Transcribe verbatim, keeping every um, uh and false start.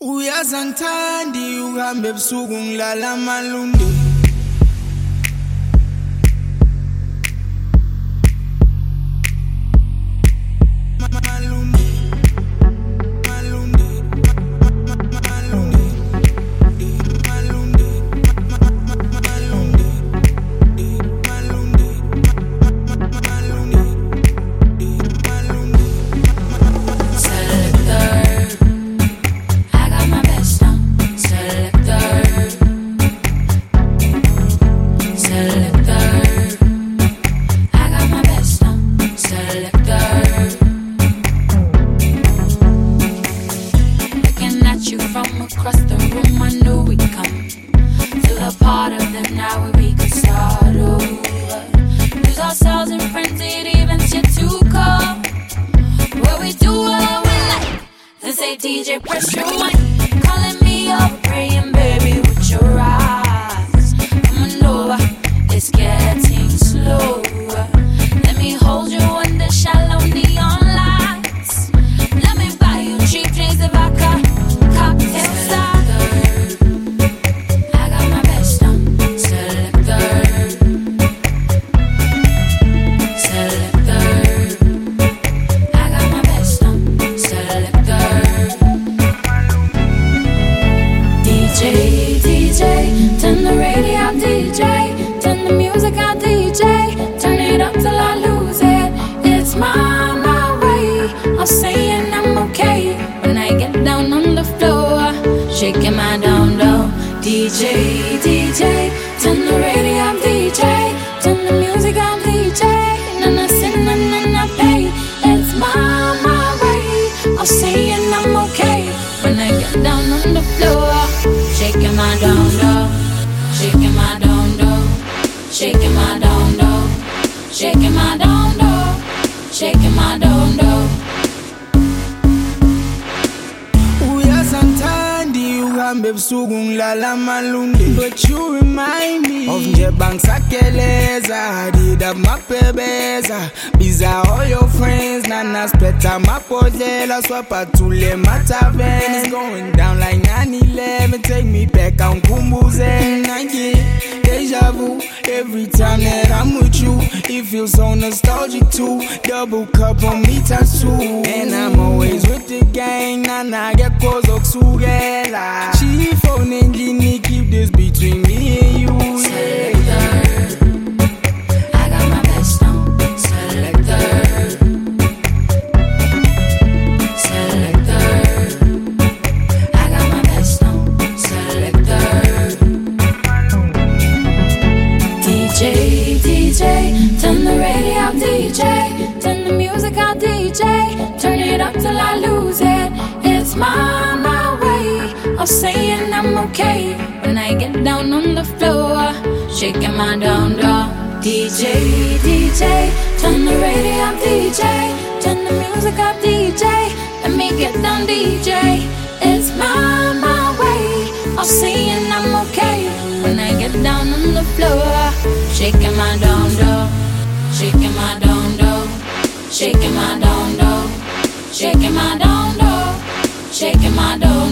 Uyazanthandi uhambe ebusuku ngilala amalundi. Across the room, I knew we'd come to a part of the night where we could start over. Lose ourselves in frenzied events yet to come, where we do what we like, then say D J press your mic, calling me up, praying baby with your eyes. Come on over, it's getting slower. Let me hold you under shallow neon lights. Let me buy you cheap drinks if I could. Cocktail style. I got my best on. Selector. Selector. I got my best on. Selector. D J, D J, turn the radio out, D J. Turn the music out, D J. Turn it up till I lose it. It's my, my way of saying I'm okay when I get down on the floor, shaking my down low. D J, D J, turn the radio up, D J. Turn the music up, D J. Nana sin, nana pay. It's my, my way of saying I'm okay when I get down on the floor, shaking my down low, shaking my down low, shaking my down low, shaking my down low, shaking my down low. Uyazanthandi uhambe ebusuku ngilala amalundi. But you remind me of nje bangisakeleza, did have mapebeza, biza all your friends, nana spleta mapodlela, swapa tule mataven. It's going down like nine eleven, take me back on Kumbuze. And I get deja vu every time that I'm with you. It feels so nostalgic too, double cup on me times two. And I'm always with the gang, nana get close up together. She phoning Gini, keep this between me and you. Selector, I got my best on. Selector, Selector, I got my best on. Selector. D J, D J, turn the radio out, D J. Turn the music out, D J. Turn it up till I lose it. It's my, my way of saying I'm okay when I get down on the floor, shaking my down low. D J, D J, turn the radio up, D J. Turn the music up, D J. Let me get down, D J. It's my, my way of saying I'm okay when I get down on the floor, shaking my down low, shaking my down low, shaking my down low, shaking my down low, shaking my down.